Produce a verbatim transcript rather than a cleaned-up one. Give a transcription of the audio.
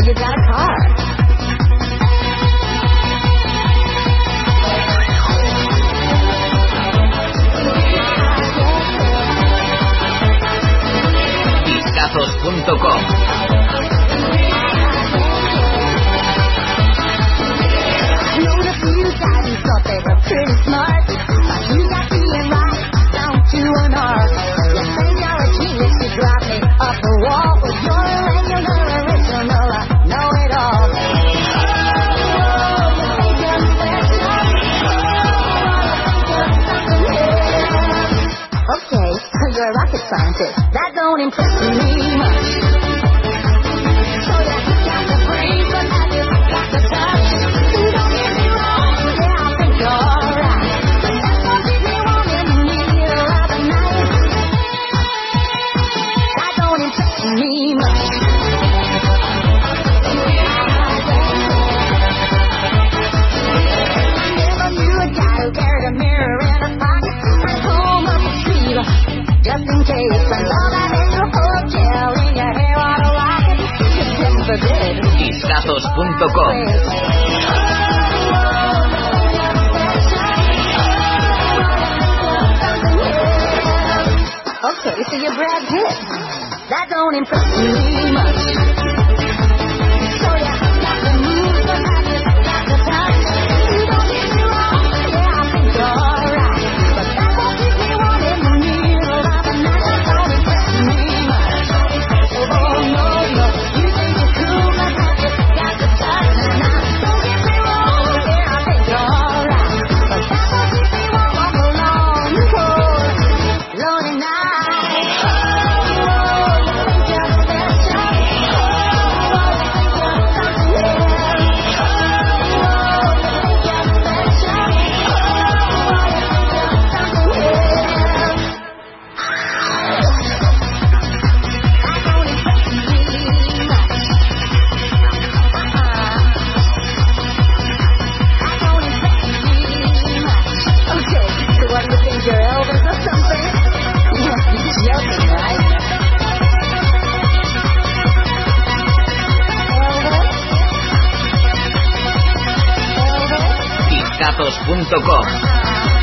you got a car. Discazos punto com. Known a few guys who thought they were pretty smart, but you got feeling right down to an art. You think you're a genius, you drive me up the wall, but you're a regular, original, I know it all. Oh, you think you're special? Oh, okay, you're a rocket scientist. That don't impress me much. So yeah, you got the brains, but have you got the touch? You don't get me wrong, yeah, I think you're right. But that's what keeps me warm in the middle of the night. That don't impress me much. I never knew a guy who carried a mirror in a pocket and pulled up a sleeve just in case. And all that extra hotel in your hair on a rocket, just heaven forbid. Discazos punto com. Okay, so you're Brad Pitt. That don't impress me much. So yeah, got the moves, but have you got the touch? You don't get me wrong, yeah, I think you're right. But that's what keeps me warm in the middle of the night. That don't impress me much. Oh no, no, you think you're cool, but have you got the touch? Now, don't get me wrong, yeah, I think you're right. But that's what keeps me warm on the long, cold, lonely night. Discazos punto com.